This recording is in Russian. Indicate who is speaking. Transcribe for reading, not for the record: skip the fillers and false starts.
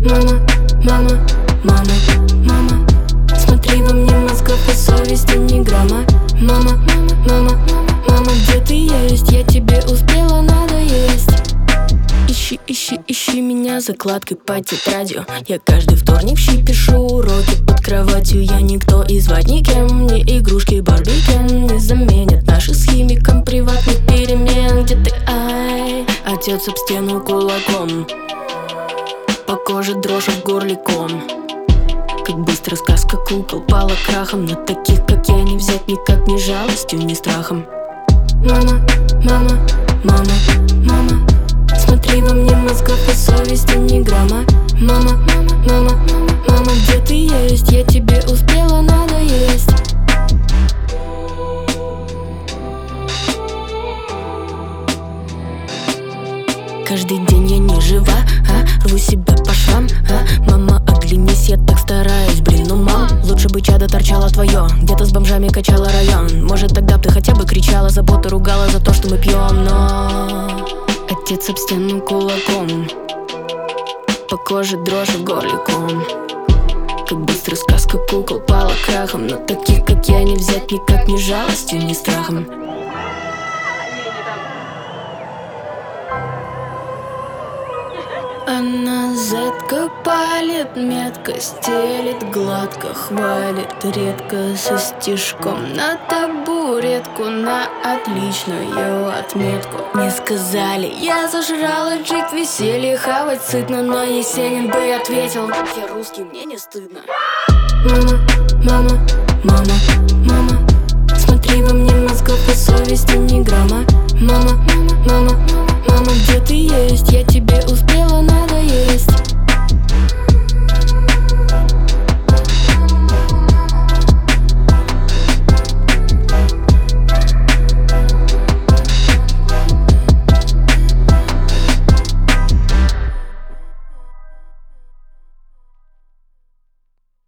Speaker 1: Мама, мама, мама, мама, смотри, во мне мозгов и совести ни грамма. Мама, мама, мама, мама, где ты есть? Я тебе успела надоесть. Ищи, ищи, ищи меня закладкой по тетрадью. Я каждый вторник в щи пишу уроки под кроватью. Я никто и звать никем, мне игрушки Барби Кен не заменят наших с химиком приватных перемен. Где ты, ай? Отец об стену кулаком, по коже дрожь, в горле ком. Как быстро сказка кукол пала крахом. На таких, как я, не взять никак ни жалостью, ни страхом. Мама, мама, мама, мама, смотри, во мне мозгов и совести ни грамма. Мама, мама, мама, мама, где ты есть? Я тебе успела надоесть. Каждый день я не жива, рву себя по швам, Мама, оглянись, я так стараюсь, блин, ну мам. Лучше бы чадо торчало твое, где-то с бомжами качала район. Может, тогда б ты хотя бы кричала, заботу ругала за то, что мы пьем. Но отец об стену кулаком, по коже дрожь, в горле ком. Как быстро сказка кукол пала крахом. На таких, как я, не взять никак ни жалостью, ни страхом. Она зетка палит, метко стелит, гладко хвалит, редко со стишком на табуретку, на отличную отметку. Мне сказали, я зажрала джип, веселье, хавать сытно, но Есенин бы ответил: я русский, мне не стыдно. Мама, мама, мама, мама, смотри, во мне мозгов и совести ни грамма. Мама,